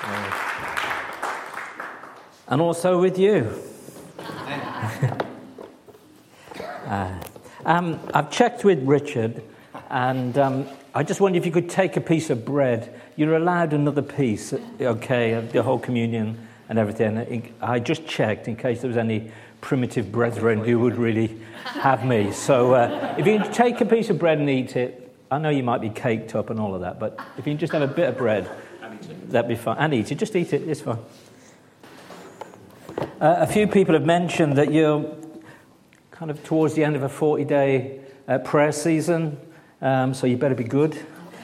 And also with you. I've checked with Richard, and I just wondered if you could take a piece of bread. You're allowed another piece, okay, of the whole communion and everything. I just checked in case there was any primitive brethren who would really have me. So if you can take a piece of bread and eat it, I know you might be caked up and all of that, but if you can just have a bit of bread, that'd be fine. And eat it, just eat it, it's fine. A few people have mentioned that you're kind of towards the end of a 40-day prayer season, so you better be good.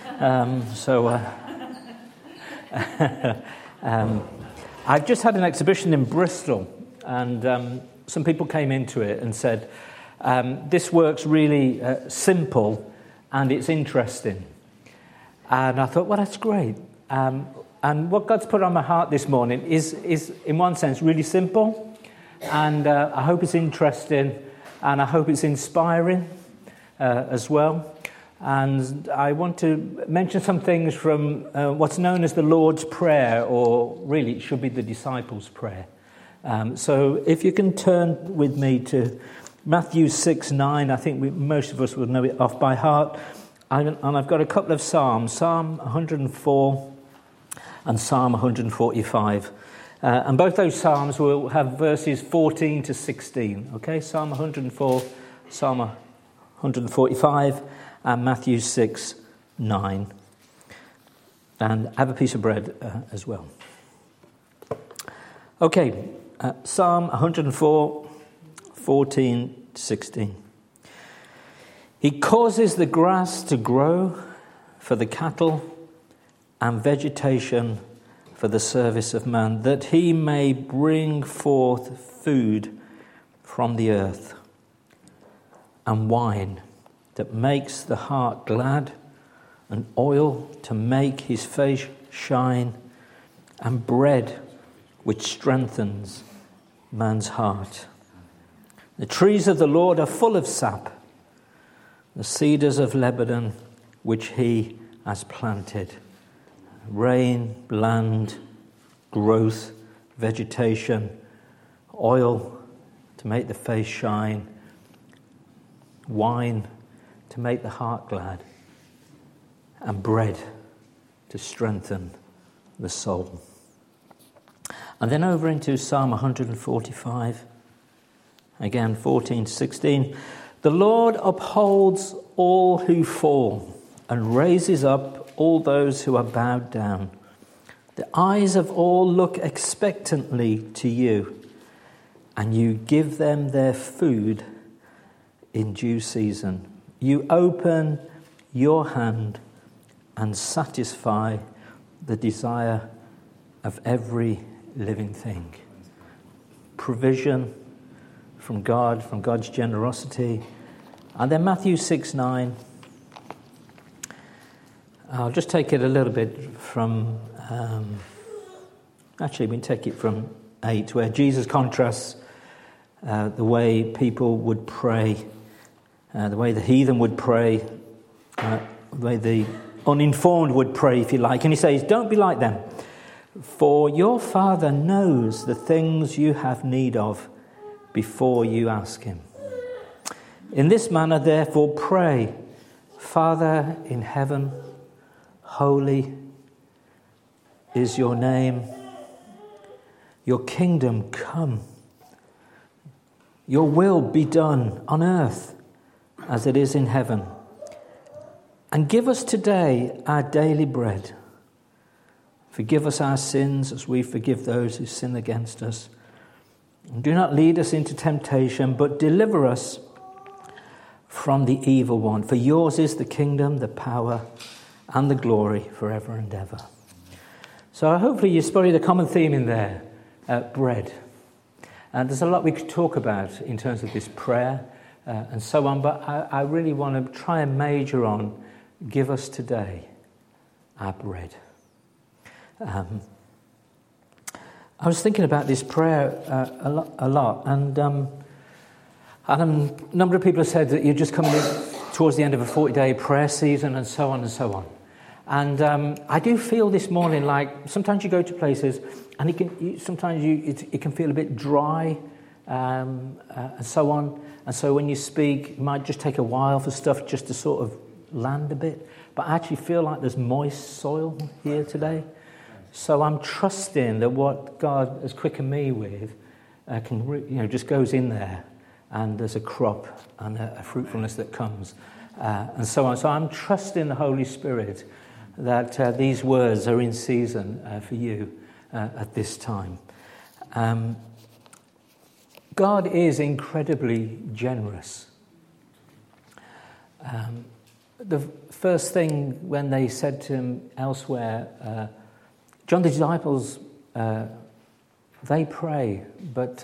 I've just had an exhibition in Bristol, and some people came into it and said, this work's really simple and it's interesting. And I thought, well, that's great. And what God's put on my heart this morning is in one sense, really simple. And I hope it's interesting, and I hope it's inspiring as well. And I want to mention some things from what's known as the Lord's Prayer, or really it should be the Disciples' Prayer. So if you can turn with me to Matthew 6:9, I think most of us will know it off by heart. And I've got a couple of Psalms, Psalm 104 and Psalm 145. And both those Psalms will have verses 14 to 16. Okay, Psalm 104, Psalm 145, and Matthew 6:9. And have a piece of bread as well. Okay, Psalm 104, 14 to 16. He causes the grass to grow for the cattle and vegetation for the service of man, that he may bring forth food from the earth, and wine that makes the heart glad, and oil to make his face shine, and bread which strengthens man's heart. The trees of the Lord are full of sap, the cedars of Lebanon which he has planted. Rain, land, growth, vegetation, oil to make the face shine, wine to make the heart glad, and bread to strengthen the soul. And then over into Psalm 145, again 14 to 16. The Lord upholds all who fall and raises up all those who are bowed down. The eyes of all look expectantly to you, and you give them their food in due season. You open your hand and satisfy the desire of every living thing. Provision from God, from God's generosity. And then Matthew 6:9. I'll just take it a little bit from, actually we can take it from 8, where Jesus contrasts the way people would pray, the way the heathen would pray, the way the uninformed would pray, if you like. And he says, don't be like them, for your Father knows the things you have need of before you ask him. In this manner, therefore, pray, Father in heaven, holy is your name. Your kingdom come. Your will be done on earth as it is in heaven. And give us today our daily bread. Forgive us our sins as we forgive those who sin against us. And do not lead us into temptation, but deliver us from the evil one. For yours is the kingdom, the power, and the glory forever and ever. So hopefully you spotted a common theme in there, bread. And there's a lot we could talk about in terms of this prayer and so on, but I really want to try and major on, give us today our bread. I was thinking about this prayer a lot, and a number of people have said that you're just coming towards the end of a 40-day prayer season and so on and so on. And I do feel this morning like sometimes you go to places and it can feel a bit dry and so on. And so when you speak, it might just take a while for stuff just to sort of land a bit. But I actually feel like there's moist soil here today. So I'm trusting that what God has quickened me with just goes in there, and there's a crop and a fruitfulness that comes, and so on. So I'm trusting the Holy Spirit that these words are in season for you at this time. God is incredibly generous. The first thing when they said to him elsewhere, John, the disciples, they pray, but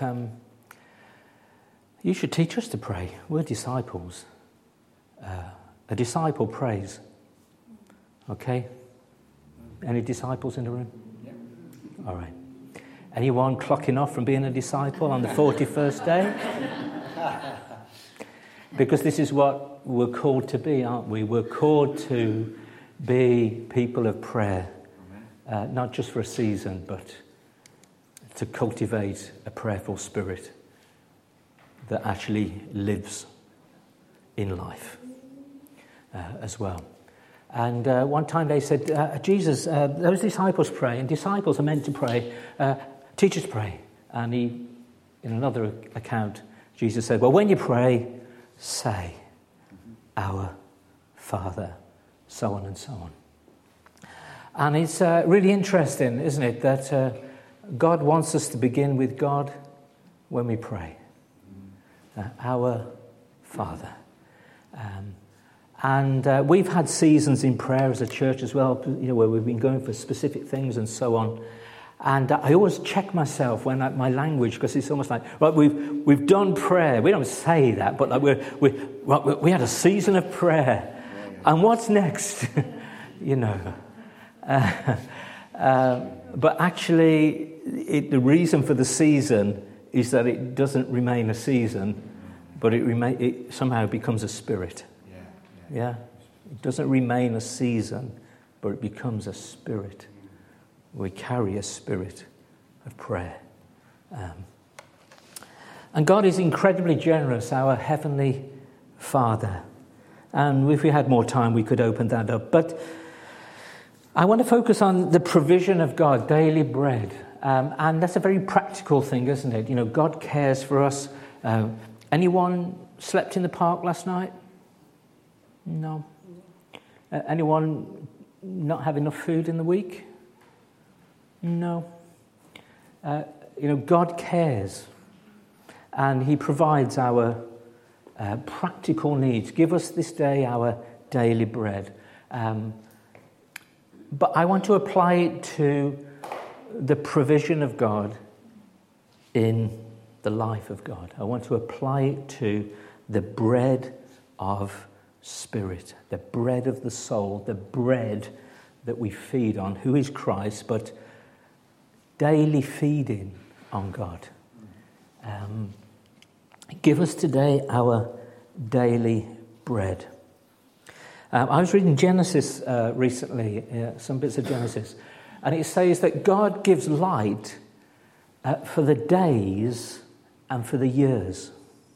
you should teach us to pray. We're disciples. A disciple prays. Okay? Any disciples in the room? Yeah. All right. Anyone clocking off from being a disciple on the 41st day? Because this is what we're called to be, aren't we? We're called to be people of prayer, not just for a season, but to cultivate a prayerful spirit that actually lives in life as well. And one time they said, Jesus, those disciples pray, and disciples are meant to pray. Teach us to pray. And in another account, Jesus said, well, when you pray, say, our Father, so on and so on. And it's really interesting, isn't it, that God wants us to begin with God when we pray. Our Father. And we've had seasons in prayer as a church as well, where we've been going for specific things and so on. And I always check myself when my language, because it's almost like, right, we've done prayer. We don't say that, but like we had a season of prayer. And what's next? But actually, the reason for the season is that it doesn't remain a season, but it somehow becomes a spirit. Yeah? It doesn't remain a season, but it becomes a spirit. We carry a spirit of prayer. And God is incredibly generous, our Heavenly Father. And if we had more time, we could open that up. But I want to focus on the provision of God, daily bread. And that's a very practical thing, isn't it? God cares for us. Anyone slept in the park last night? No. Anyone not have enough food in the week? No. God cares. And he provides our practical needs. Give us this day our daily bread. But I want to apply it to the provision of God in the life of God. I want to apply it to the bread of spirit, the bread of the soul, the bread that we feed on, who is Christ, but daily feeding on God. Give us today our daily bread. I was reading Genesis recently, some bits of Genesis, and it says that God gives light for the days and for the years.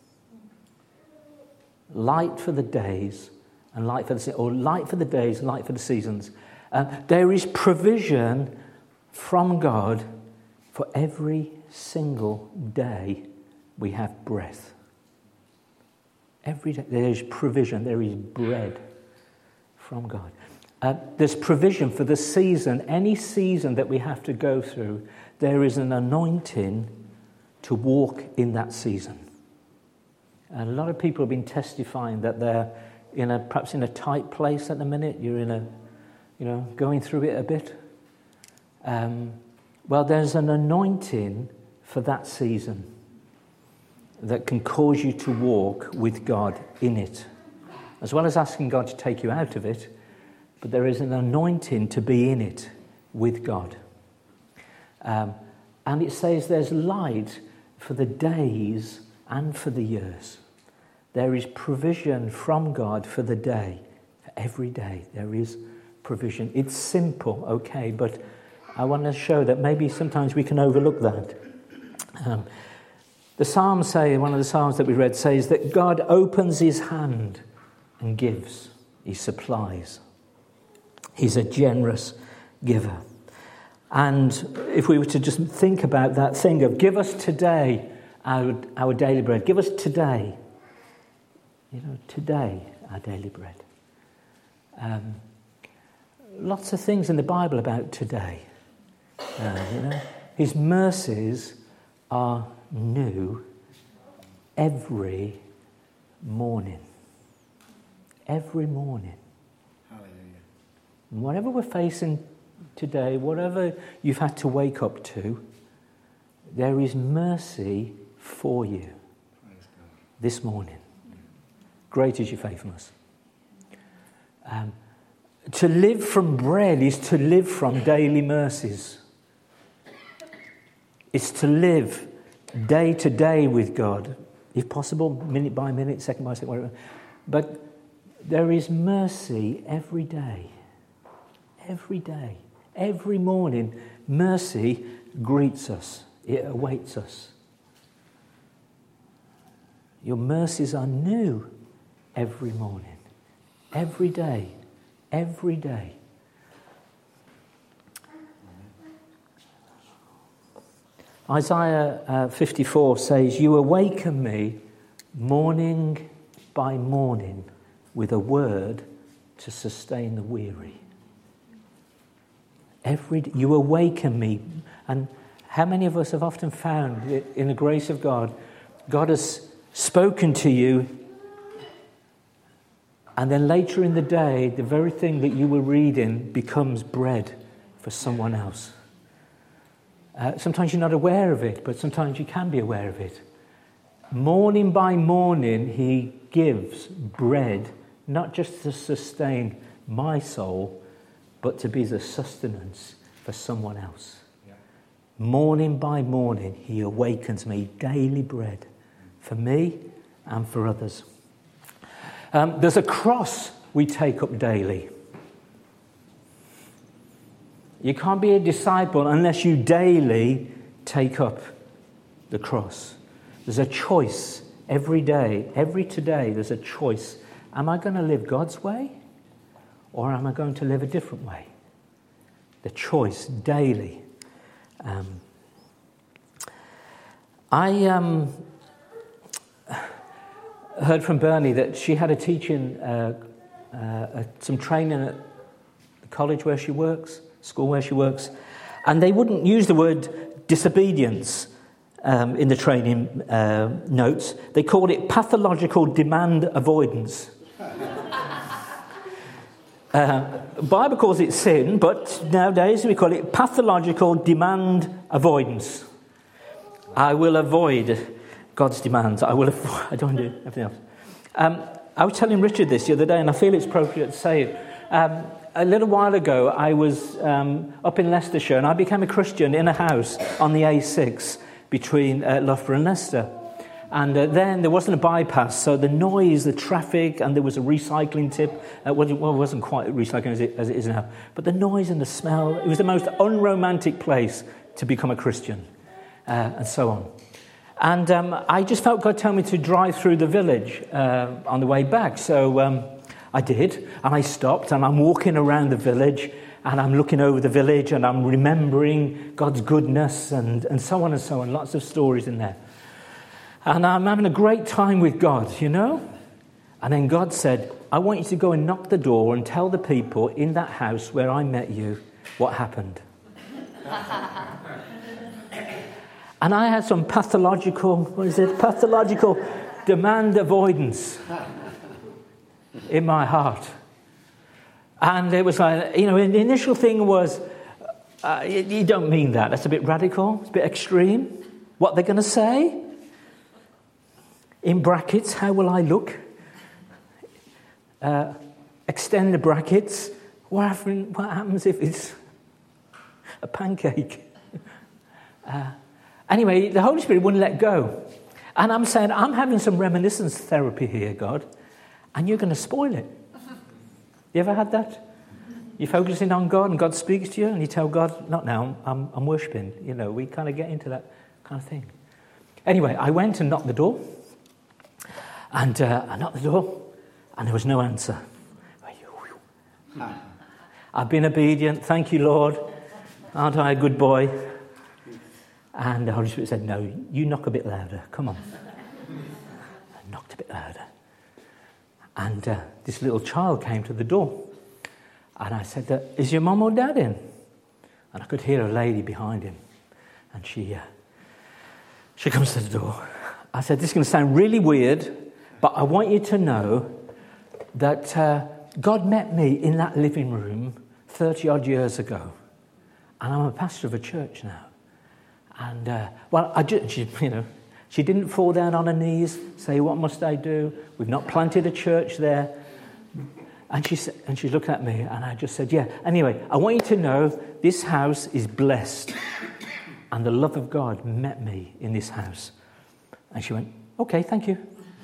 Light for the days and light for the light for the days, light for the seasons. There is provision from God for every single day we have breath. Every day there is provision, there is bread from God. There's provision for the season, any season that we have to go through. There is an anointing to walk in that season. And a lot of people have been testifying that they're perhaps in a tight place at the minute. You're going through it a bit. Well, there's an anointing for that season that can cause you to walk with God in it, as well as asking God to take you out of it. But there is an anointing to be in it with God. And it says there's light for the days and for the years. There is provision from God for the day. For every day there is provision. It's simple, okay, but I want to show that maybe sometimes we can overlook that. The Psalms say, one of the Psalms that we read says that God opens his hand and gives. He supplies. He's a generous giver. And if we were to just think about that thing of give us today our daily bread. Give us today. Today our daily bread. Lots of things in the Bible about today. His mercies are new every morning. Every morning. Hallelujah. Whatever we're facing today, whatever you've had to wake up to, there is mercy for you this morning. Great is your faithfulness. To live from bread is to live from daily mercies. It's to live day to day with God, if possible, minute by minute, second by second, whatever. But there is mercy every day. Every day. Every morning, mercy greets us. It awaits us. Your mercies are new every morning. Every day. Every day. Isaiah 54 says, "You awaken me morning by morning with a word to sustain the weary." You awaken me. And how many of us have often found that in the grace of God, God has spoken to you, and then later in the day, the very thing that you were reading becomes bread for someone else. Sometimes you're not aware of it, but sometimes you can be aware of it. Morning by morning, he gives bread, not just to sustain my soul, but to be the sustenance for someone else. Yeah. Morning by morning, he awakens me daily bread for me and for others. There's a cross we take up daily. You can't be a disciple unless you daily take up the cross. There's a choice every day, today, there's a choice. Am I going to live God's way? Or am I going to live a different way? The choice daily. I heard from Bernie that she had a teaching, some training at the college where she works, school where she works, and they wouldn't use the word disobedience in the training notes. They called it pathological demand avoidance. Bible calls it sin, but nowadays we call it pathological demand avoidance. I will avoid God's demands. I don't want to do everything else. I was telling Richard this the other day, and I feel it's appropriate to say it. A little while ago, I was up in Leicestershire, and I became a Christian in a house on the A6 between Loughborough and Leicester. And then there wasn't a bypass, so the noise, the traffic, and there was a recycling tip. It wasn't quite recycling as it is now. But the noise and the smell, it was the most unromantic place to become a Christian, and so on. And I just felt God tell me to drive through the village on the way back. So I did, and I stopped, and I'm walking around the village, and I'm looking over the village, and I'm remembering God's goodness, and so on and so on. Lots of stories in there. And I'm having a great time with God, And then God said, I want you to go and knock the door and tell the people in that house where I met you what happened. And I had some pathological demand avoidance in my heart. And it was like, the initial thing was, you don't mean that. That's a bit radical. It's a bit extreme. What they're going to say? In brackets, how will I look? Extend the brackets. What happens if it's a pancake? Anyway, the Holy Spirit wouldn't let go. And I'm saying, I'm having some reminiscence therapy here, God, and you're going to spoil it. You ever had that? You're focusing on God and God speaks to you and you tell God, not now, I'm worshipping. You know, we kind of get into that kind of thing. Anyway, I went and knocked the door. And I knocked the door and there was no answer. I've been obedient. Thank you, Lord. Aren't I a good boy? And the Holy Spirit said, no, you knock a bit louder. Come on. I knocked a bit louder. And this little child came to the door. And I said, is your mum or dad in? And I could hear a lady behind him. And she comes to the door. I said, this is going to sound really weird, but I want you to know that God met me in that living room 30-odd years ago. And I'm a pastor of a church now. And, she didn't fall down on her knees, say, what must I do? We've not planted a church there. And she looked at me, and I just said, yeah. Anyway, I want you to know this house is blessed. And the love of God met me in this house. And she went, okay, thank you.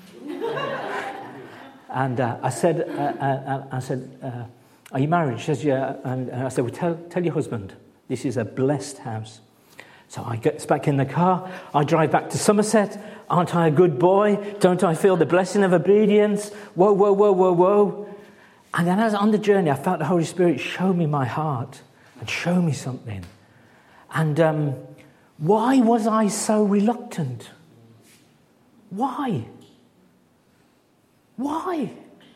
And I said, are you married? She says, yeah. And I said, well, tell your husband, this is a blessed house. So I get back in the car. I drive back to Somerset. Aren't I a good boy? Don't I feel the blessing of obedience? Whoa, whoa, whoa, whoa, whoa. And then as on the journey, I felt the Holy Spirit show me my heart and show me something. And why was I so reluctant? Why? Why?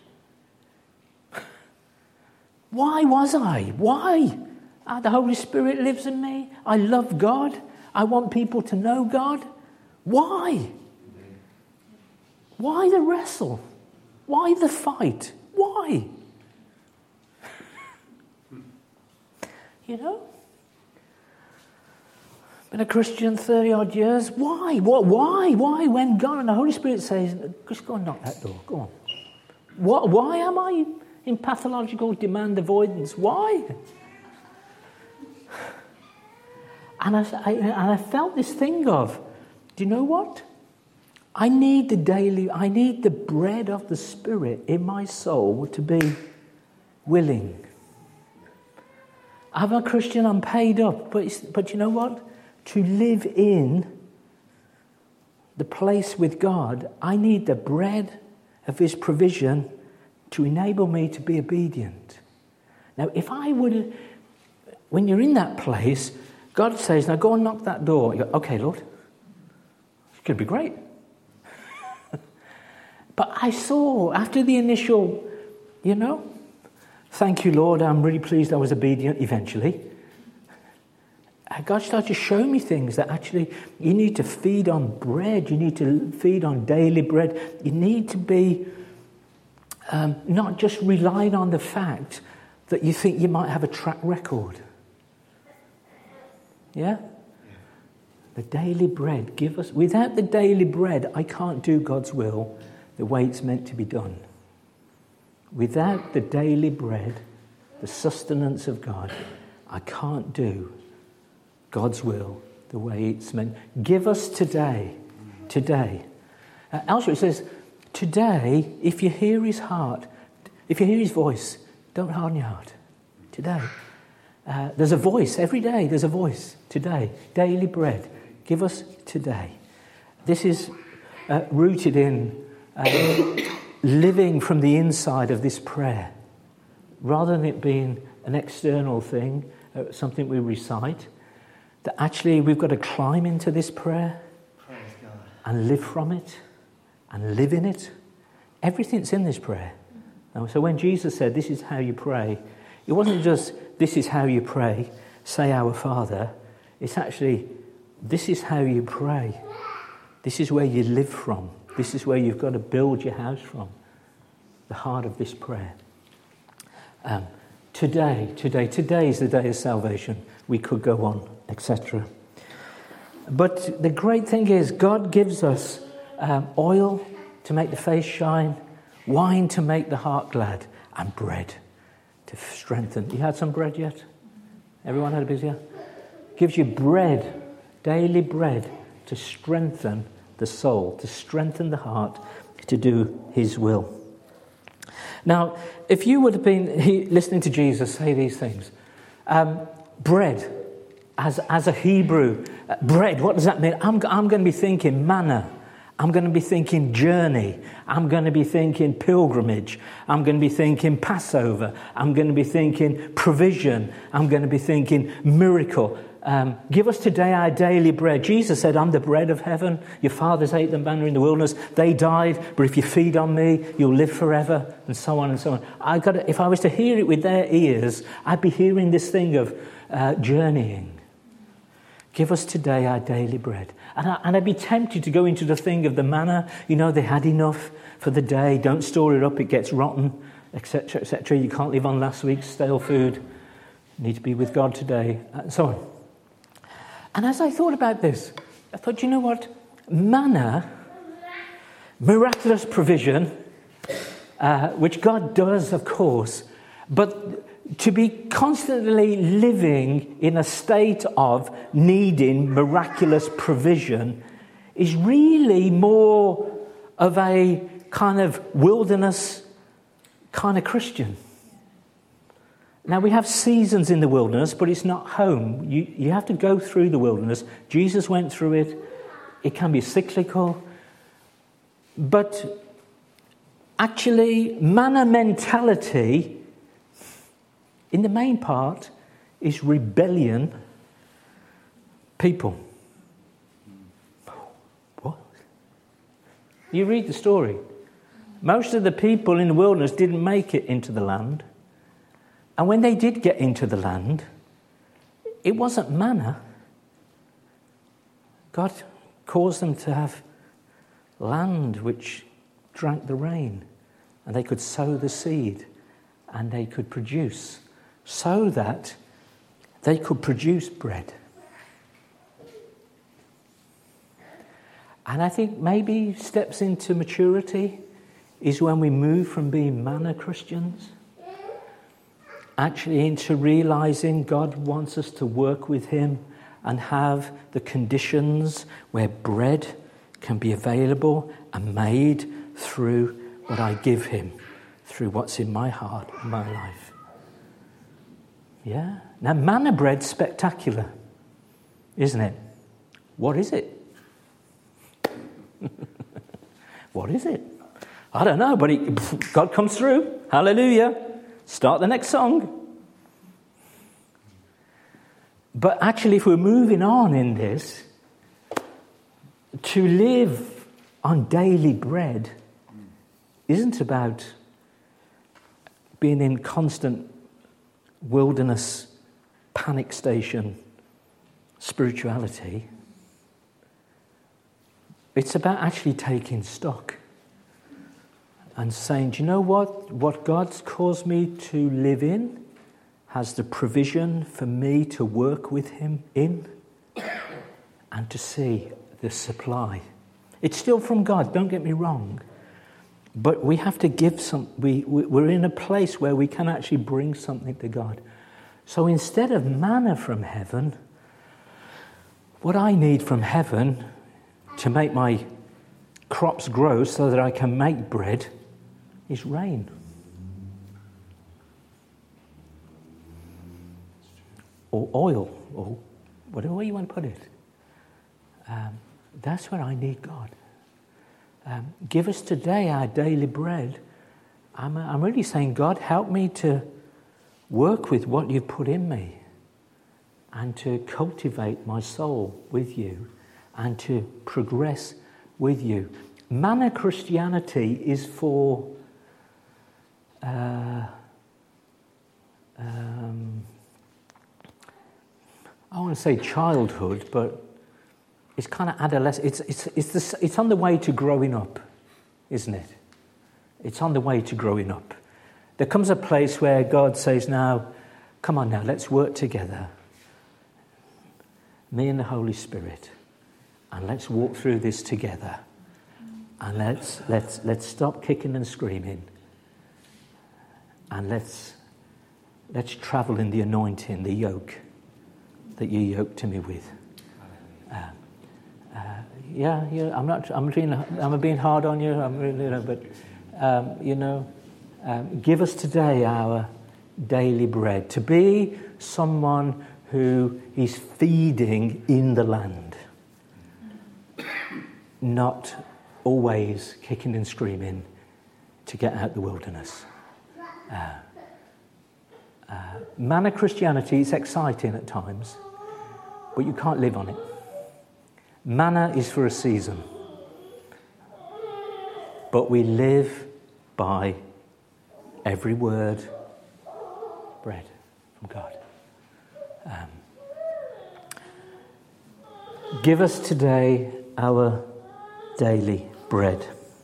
Why was I? Why? The Holy Spirit lives in me. I love God. I want people to know God. Why? Why the wrestle? Why the fight? Why? You know? Been a Christian 30-odd years. Why? What? Why? Why? When God and the Holy Spirit says, just go and knock that door. Go on. Why am I in pathological demand avoidance? Why? And I felt this thing of, do you know what? I need the bread of the Spirit in my soul to be willing. I'm a Christian, I'm paid up, but you know what? To live in the place with God, I need the bread of His provision to enable me to be obedient. Now, if I would, when you're in that place, God says, now go and knock that door. You go, okay, Lord, it's going to be great. But I saw, after the initial, thank you, Lord, I'm really pleased I was obedient eventually. God started to show me things that actually you need to feed on bread. You need to feed on daily bread. You need to be not just relying on the fact that you think you might have a track record. Yeah? The daily bread. Give us. Without the daily bread, I can't do God's will the way it's meant to be done. Without the daily bread, the sustenance of God, I can't do God's will the way it's meant. Give us today. Elsewhere it says, today, if you hear His heart, if you hear His voice, don't harden your heart. Today. There's a voice every day. There's a voice today. Daily bread. Give us today. This is rooted in living from the inside of this prayer. Rather than it being an external thing, something we recite, that actually we've got to climb into this prayer and live from it and live in it. Everything's in this prayer. So when Jesus said, this is how you pray, it wasn't just, this is how you pray, say our Father. It's actually, this is how you pray. This is where you live from. This is where you've got to build your house from. The heart of this prayer. Today is the day of salvation. We could go on, etc. But the great thing is, God gives us oil to make the face shine, wine to make the heart glad, and bread to strengthen. You had some bread yet? Everyone had a bit, yeah? Gives you bread, daily bread, to strengthen the soul, to strengthen the heart, to do His will. Now, if you would have been listening to Jesus say these things, bread, as a Hebrew, bread, what does that mean? I'm going to be thinking manna. I'm going to be thinking journey. I'm going to be thinking pilgrimage. I'm going to be thinking Passover. I'm going to be thinking provision. I'm going to be thinking miracle. Give us today our daily bread. Jesus said, I'm the bread of heaven. Your fathers ate the manna in the wilderness. They died, but if you feed on me, you'll live forever, and so on and so on. If I was to hear it with their ears, I'd be hearing this thing of journeying. Give us today our daily bread. And I'd be tempted to go into the thing of the manna. You know, they had enough for the day. Don't store it up, it gets rotten, etc., etc. You can't live on last week's stale food. You need to be with God today, and so on. And as I thought about this, I thought, you know what? Manna, miraculous provision, which God does, of course, but to be constantly living in a state of needing miraculous provision is really more of a kind of wilderness kind of Christian. Now, we have seasons in the wilderness, but it's not home. You have to go through the wilderness. Jesus went through it. It can be cyclical. But actually, manna mentality, in the main part, is rebellion people. What? You read the story. Most of the people in the wilderness didn't make it into the land. And when they did get into the land, it wasn't manna. God caused them to have land which drank the rain, and they could sow the seed, and they could produce, so that they could produce bread. And I think maybe steps into maturity is when we move from being manna Christians actually into realizing God wants us to work with him and have the conditions where bread can be available and made through what I give him, through what's in my heart, in my life. Yeah? Now, manna bread's spectacular, isn't it? What is it? What is it? I don't know, but God comes through. Hallelujah. Start the next song. But actually, if we're moving on in this, to live on daily bread isn't about being in constant wilderness, panic station spirituality. It's about actually taking stock and saying, do you know what? What God's caused me to live in has the provision for me to work with him in and to see the supply. It's still from God, don't get me wrong. But we have to give some, we're in a place where we can actually bring something to God. So instead of manna from heaven, what I need from heaven to make my crops grow so that I can make bread is rain. Or oil, or whatever way you want to put it. That's where I need God. Give us today our daily bread. I'm really saying, God, help me to work with what you've put in me and to cultivate my soul with you and to progress with you. Manna Christianity is for I want to say childhood, but it's kind of adolescent. It's on the way to growing up, isn't it? It's on the way to growing up. There comes a place where God says, now, come on now, let's work together. Me and the Holy Spirit. And let's walk through this together. And let's stop kicking and screaming. And let's travel in the anointing, the yoke that you yoked to me with. I'm being hard on you. I'm really, but give us today our daily bread. To be someone who is feeding in the land, not always kicking and screaming to get out the wilderness. Manna Christianity is exciting at times, but you can't live on it. Manna is for a season, but we live by every word, bread from God. Give us today our daily bread.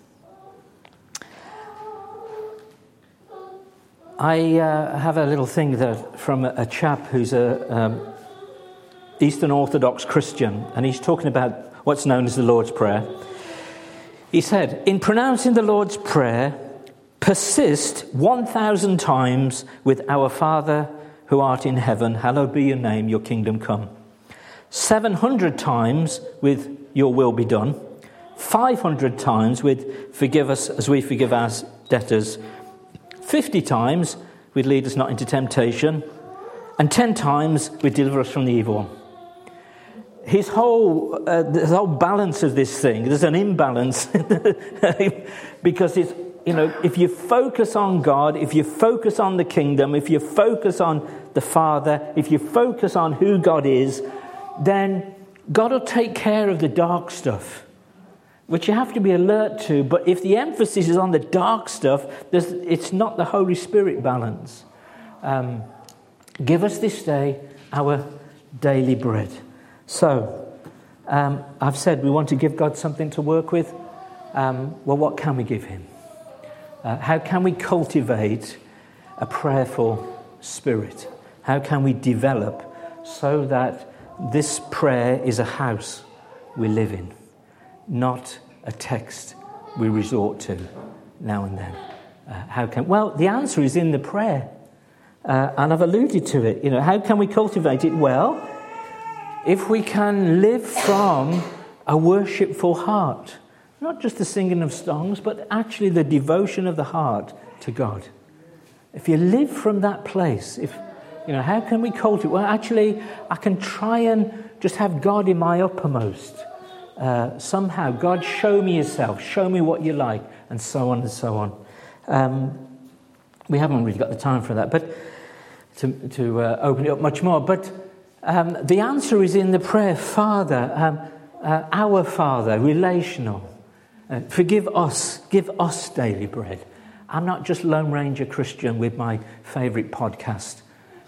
I have a little thing that from a chap who's a Eastern Orthodox Christian, and he's talking about what's known as the Lord's Prayer. He said, in pronouncing the Lord's Prayer, persist 1,000 times with our Father who art in heaven, hallowed be your name, your kingdom come. 700 times with your will be done. 500 times with forgive us as we forgive our debtors. 50 times with lead us not into temptation. And 10 times with deliver us from the evil one. His whole balance of this thing, there's an imbalance because it's, if you focus on God, if you focus on the kingdom, if you focus on the Father, if you focus on who God is, then God will take care of the dark stuff, which you have to be alert to. But if the emphasis is on the dark stuff, it's not the Holy Spirit balance. Give us this day our daily bread. So, I've said we want to give God something to work with. Well, what can we give him? How can we cultivate a prayerful spirit? How can we develop so that this prayer is a house we live in, not a text we resort to now and then? Well, the answer is in the prayer, and I've alluded to it. How can we cultivate it? Well, if we can live from a worshipful heart, not just the singing of songs, but actually the devotion of the heart to God. If you live from that place, how can we cultivate? Well, actually, I can try and just have God in my uppermost. Somehow, God, show me yourself, show me what you like, and so on and so on. We haven't really got the time for that, but to open it up much more. But the answer is in the prayer, Father, our Father, relational. Forgive us, give us daily bread. I'm not just Lone Ranger Christian with my favourite podcast.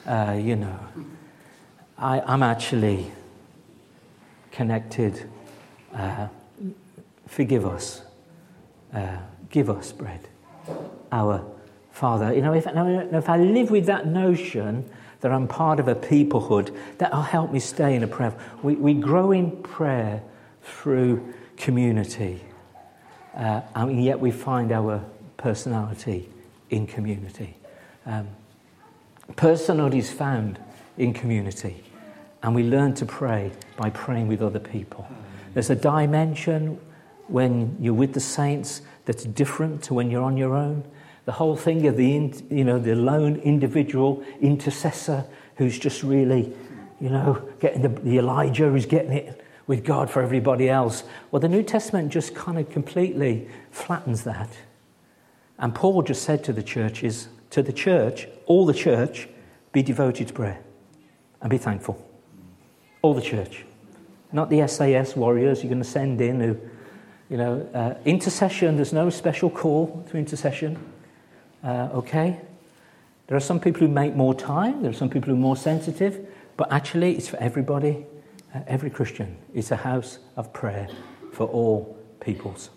I'm actually connected. Forgive us. Give us bread. Our Father. If I live with that notion that I'm part of a peoplehood, that'll help me stay in a prayer. We grow in prayer through community. And yet we find our personality in community. Personhood is found in community. And we learn to pray by praying with other people. There's a dimension when you're with the saints that's different to when you're on your own. The whole thing of the lone individual intercessor who's just really, getting the Elijah who's getting it with God for everybody else. Well, the New Testament just kind of completely flattens that. And Paul just said to the church, all the church, be devoted to prayer and be thankful. All the church. Not the SAS warriors you're going to send in who, intercession, there's no special call to intercession. Okay? There are some people who make more time, there are some people who are more sensitive, but actually it's for everybody. Every Christian is a house of prayer for all peoples.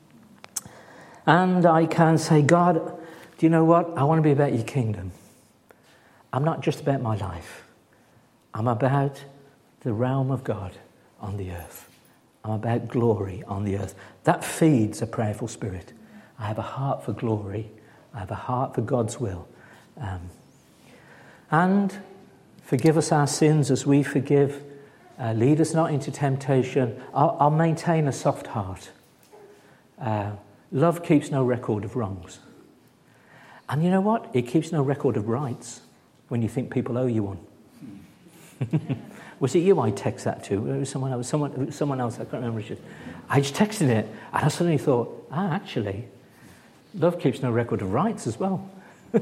And I can say, God, do you know what? I want to be about your kingdom. I'm not just about my life. I'm about the realm of God on the earth. I'm about glory on the earth. That feeds a prayerful spirit. I have a heart for glory. I have a heart for God's will. And forgive us our sins as we forgive. Lead us not into temptation. I'll maintain a soft heart. Love keeps no record of wrongs. And you know what? It keeps no record of rights when you think people owe you one. Was it you I texted that to? It was someone else, I can't remember. I just texted it, and I suddenly thought, actually, love keeps no record of rights as well.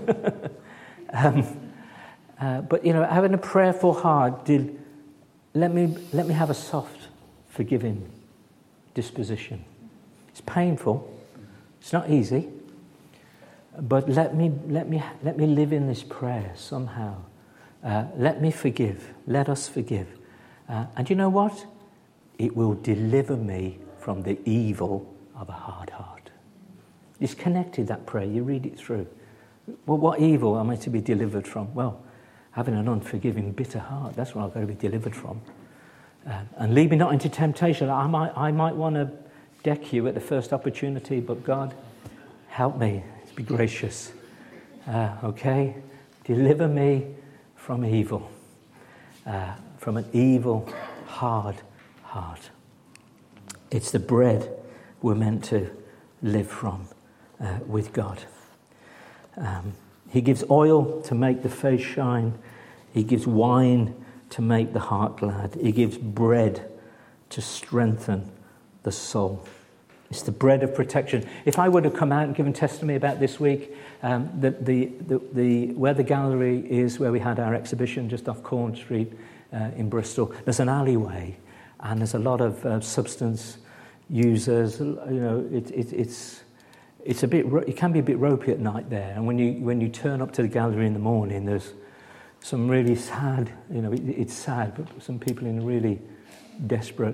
But, having a prayerful heart let me have a soft, forgiving disposition. It's painful. It's not easy. But let me live in this prayer somehow. Let me forgive. Let us forgive. And you know what? It will deliver me from the evil of a hard heart. It's connected, that prayer. You read it through. Well, what evil am I to be delivered from? Well, having an unforgiving, bitter heart. That's what I've got to be delivered from. And lead me not into temptation. I might want to deck you at the first opportunity, but God, help me to be gracious. Okay? Deliver me from evil. From an evil, hard heart. It's the bread we're meant to live from with God. He gives oil to make the face shine. He gives wine to make the heart glad. He gives bread to strengthen the soul. It's the bread of protection. If I would have come out and given testimony about this week, where the gallery is, where we had our exhibition just off Corn Street in Bristol, there's an alleyway, and there's a lot of substance users. It's a bit. It can be a bit ropey at night there, and when you turn up to the gallery in the morning, there's some really sad. It's sad, but some people in really desperate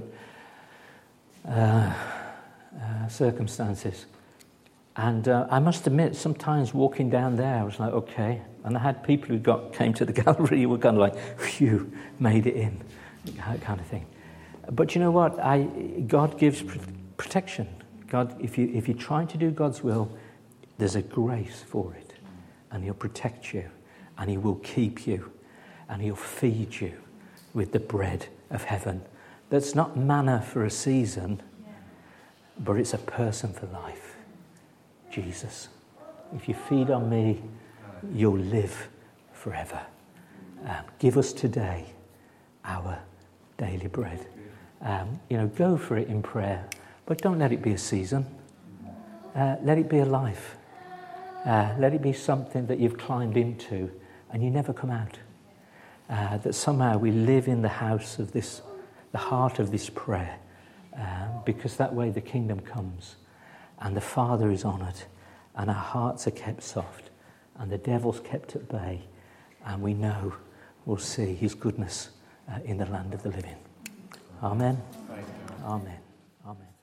circumstances. And I must admit, sometimes walking down there, I was like, okay. And I had people who came to the gallery who were kind of like, phew, made it in, kind of thing. But you know what? God gives protection. God, if you're trying to do God's will, there's a grace for it. And he'll protect you. And he will keep you. And he'll feed you with the bread of heaven. That's not manna for a season, but it's a person for life. Jesus. If you feed on me, you'll live forever. Give us today our daily bread. Go for it in prayer. But don't let it be a season. Let it be a life. Let it be something that you've climbed into and you never come out. That somehow we live in the house of this, the heart of this prayer, because that way the kingdom comes and the Father is honoured and our hearts are kept soft and the devil's kept at bay, and we know we'll see his goodness in the land of the living. Amen. Amen. Amen.